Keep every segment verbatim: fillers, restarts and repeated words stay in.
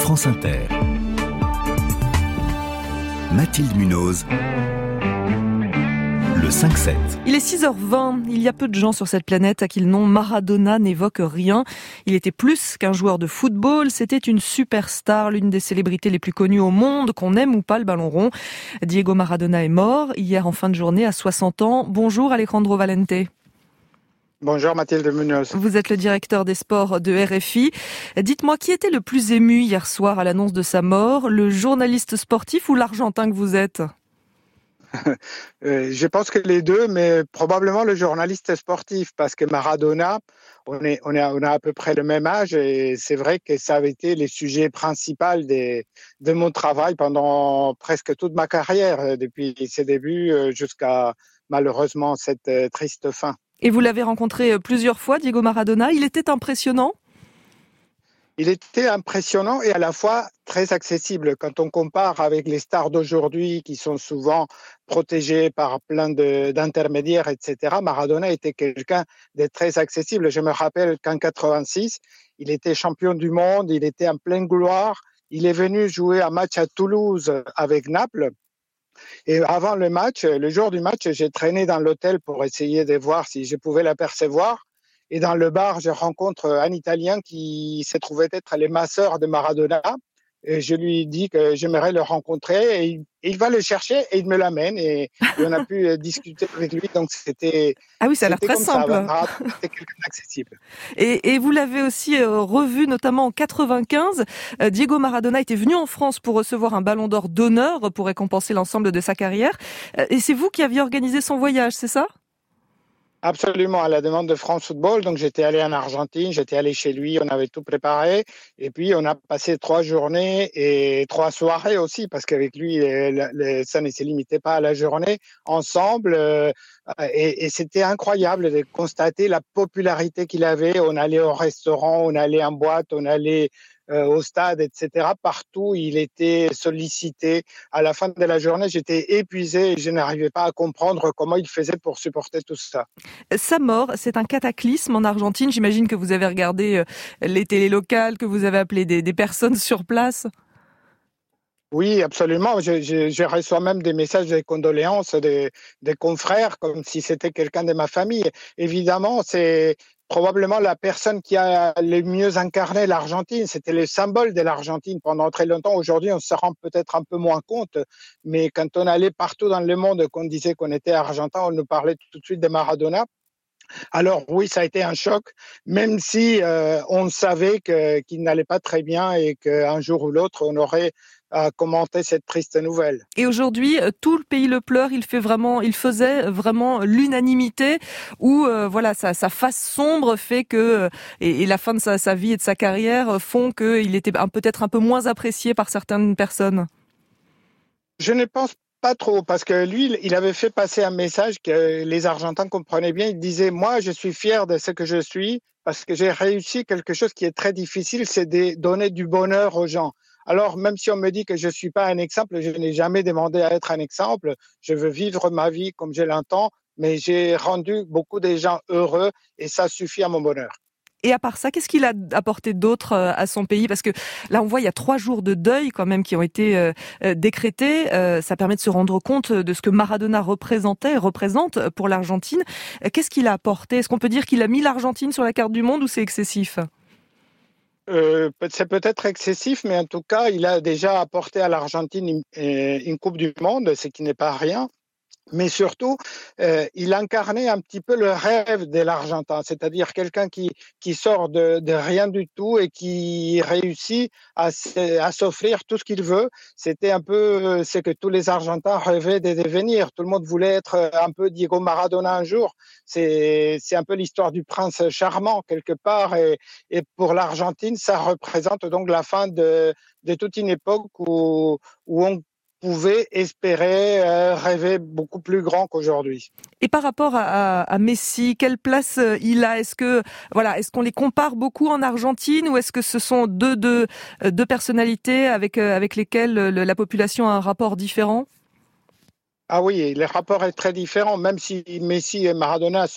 France Inter. Mathilde Munoz. Le cinq sept. Il est six heures vingt. Il y a peu de gens sur cette planète à qui le nom Maradona n'évoque rien. Il était plus qu'un joueur de football. C'était une superstar, l'une des célébrités les plus connues au monde, qu'on aime ou pas le ballon rond. Diego Maradona est mort hier en fin de journée à soixante ans. Bonjour Alejandro Valente. Bonjour Mathilde Munoz. Vous êtes le directeur des sports de R F I. Dites-moi, qui était le plus ému hier soir à l'annonce de sa mort, le journaliste sportif ou l'Argentin que vous êtes ? euh, Je pense que les deux, mais probablement le journaliste sportif, parce que Maradona, on, est, on, est, on a à peu près le même âge et c'est vrai que ça avait été les sujets principaux des, de mon travail pendant presque toute ma carrière, depuis ses débuts jusqu'à malheureusement cette triste fin. Et vous l'avez rencontré plusieurs fois, Diego Maradona. Il était impressionnant ? Il était impressionnant et à la fois très accessible. Quand on compare avec les stars d'aujourd'hui qui sont souvent protégées par plein de, d'intermédiaires, et cetera, Maradona était quelqu'un de très accessible. Je me rappelle qu'en quatre-vingt-six, il était champion du monde, il était en pleine gloire. Il est venu jouer un match à Toulouse avec Naples. Et avant le match, le jour du match, j'ai traîné dans l'hôtel pour essayer de voir si je pouvais l'apercevoir. Et dans le bar, je rencontre un Italien qui s'est trouvé être les masseurs de Maradona. Et je lui dis que j'aimerais le rencontrer. Et il, il va le chercher et il me l'amène. Et, et on a pu discuter avec lui. Donc c'était. Ah oui, ça a l'air très simple. Ça. C'était quelqu'un d'accessible. Et, et vous l'avez aussi euh, revu, notamment en quatre-vingt-quinze. Euh, Diego Maradona était venu en France pour recevoir un ballon d'or d'honneur pour récompenser l'ensemble de sa carrière. Euh, et c'est vous qui aviez organisé son voyage, c'est ça ? Absolument, à la demande de France Football. Donc, j'étais allé en Argentine, j'étais allé chez lui, on avait tout préparé. Et puis, on a passé trois journées et trois soirées aussi, parce qu'avec lui, les, les, ça ne se limitait pas à la journée, ensemble. Euh, et, et c'était incroyable de constater la popularité qu'il avait. On allait au restaurant, on allait en boîte, on allait euh, au stade, et cetera. Partout, il était sollicité. À la fin de la journée, j'étais épuisé et je n'arrivais pas à comprendre comment il faisait pour supporter tout ça. Sa mort, c'est un cataclysme en Argentine. J'imagine que vous avez regardé les télés locales, que vous avez appelé des, des personnes sur place. Oui, absolument. Je, je, je reçois même des messages de condoléances des, des confrères, comme si c'était quelqu'un de ma famille. Évidemment, c'est probablement la personne qui a le mieux incarné l'Argentine. C'était le symbole de l'Argentine pendant très longtemps. Aujourd'hui, on se rend peut-être un peu moins compte, mais quand on allait partout dans le monde, qu'on disait qu'on était argentin, on nous parlait tout de suite de Maradona. Alors oui, ça a été un choc, même si euh, on savait que, qu'il n'allait pas très bien et qu'un jour ou l'autre, on aurait à commenter cette triste nouvelle. Et aujourd'hui, tout le pays le pleure. Il fait vraiment, il faisait vraiment l'unanimité où euh, voilà, sa, sa face sombre fait que et, et la fin de sa, sa vie et de sa carrière font qu'il était un, peut-être un peu moins apprécié par certaines personnes. Je ne pense pas. Pas trop, parce que lui, il avait fait passer un message que les Argentins comprenaient bien. Il disait, moi, je suis fier de ce que je suis parce que j'ai réussi quelque chose qui est très difficile, c'est de donner du bonheur aux gens. Alors, même si on me dit que je suis pas un exemple, je n'ai jamais demandé à être un exemple. Je veux vivre ma vie comme je l'entends, mais j'ai rendu beaucoup de gens heureux et ça suffit à mon bonheur. Et à part ça, qu'est-ce qu'il a apporté d'autre à son pays ? Parce que là, on voit, il y a trois jours de deuil quand même qui ont été euh, décrétés. Euh, ça permet de se rendre compte de ce que Maradona représentait, représente pour l'Argentine. Qu'est-ce qu'il a apporté ? Est-ce qu'on peut dire qu'il a mis l'Argentine sur la carte du monde ou c'est excessif ? Euh, c'est peut-être excessif, mais en tout cas, il a déjà apporté à l'Argentine une, une Coupe du Monde, ce qui n'est pas rien. Mais surtout, euh, il incarnait un petit peu le rêve de l'Argentin, c'est-à-dire quelqu'un qui qui sort de, de rien du tout et qui réussit à, à s'offrir tout ce qu'il veut. C'était un peu ce que tous les Argentins rêvaient de devenir. Tout le monde voulait être un peu Diego Maradona un jour. C'est c'est un peu l'histoire du prince charmant quelque part. Et, et pour l'Argentine, ça représente donc la fin de de toute une époque où où on pouvait espérer euh, rêver beaucoup plus grand qu'aujourd'hui. Et par rapport à, à, à Messi, quelle place il a ? Est-ce que voilà, est-ce qu'on les compare beaucoup en Argentine ou est-ce que ce sont deux deux deux personnalités avec avec lesquelles le, la population a un rapport différent ? Ah oui, le rapport est très différent, même si Messi et Maradona sont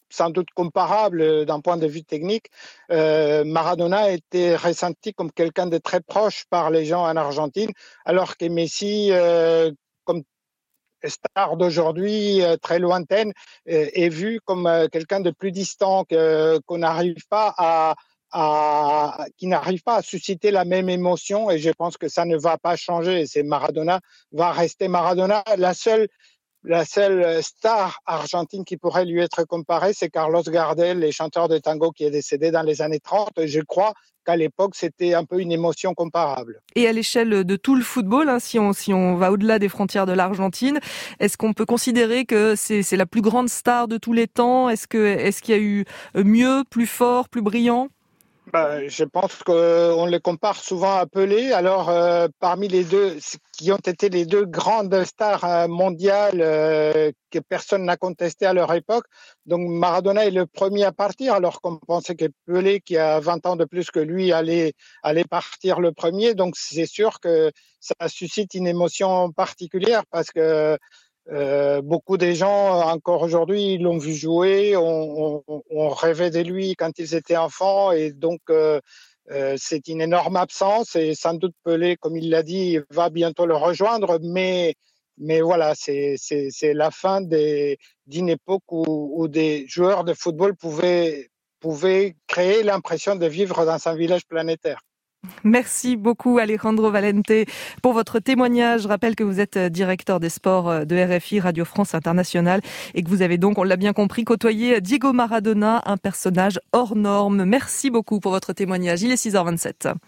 sans doute comparable d'un point de vue technique, euh, Maradona était ressenti comme quelqu'un de très proche par les gens en Argentine, alors que Messi, euh, comme star d'aujourd'hui, euh, très lointaine, euh, est vu comme euh, quelqu'un de plus distant, que, qu'on n'arrive pas à, à, qui n'arrive pas à susciter la même émotion, et je pense que ça ne va pas changer. C'est Maradona va rester Maradona. La seule La seule star argentine qui pourrait lui être comparée, c'est Carlos Gardel, le chanteur de tango qui est décédé dans les années trente. Je crois qu'à l'époque, c'était un peu une émotion comparable. Et à l'échelle de tout le football, hein, si on si on va au-delà des frontières de l'Argentine, est-ce qu'on peut considérer que c'est c'est la plus grande star de tous les temps ? Est-ce que est-ce qu'il y a eu mieux, plus fort, plus brillant ? Ben, je pense qu'on les compare souvent à Pelé. Alors, euh, parmi les deux, qui ont été les deux grandes stars mondiales euh, que personne n'a contesté à leur époque, donc Maradona est le premier à partir, alors qu'on pensait que Pelé, qui a vingt ans de plus que lui, allait, allait partir le premier. Donc, c'est sûr que ça suscite une émotion particulière parce que Euh, beaucoup des gens, encore aujourd'hui, l'ont vu jouer, on, on, on rêvait de lui quand ils étaient enfants, et donc euh, euh, c'est une énorme absence, et sans doute Pelé, comme il l'a dit, va bientôt le rejoindre, mais, mais voilà, c'est, c'est, c'est la fin des, d'une époque où, où des joueurs de football pouvaient, pouvaient créer l'impression de vivre dans un village planétaire. Merci beaucoup Alejandro Valente pour votre témoignage. Je rappelle que vous êtes directeur des sports de R F I, Radio France Internationale, et que vous avez donc, on l'a bien compris, côtoyé Diego Maradona, un personnage hors norme. Merci beaucoup pour votre témoignage. Il est six heures vingt-sept.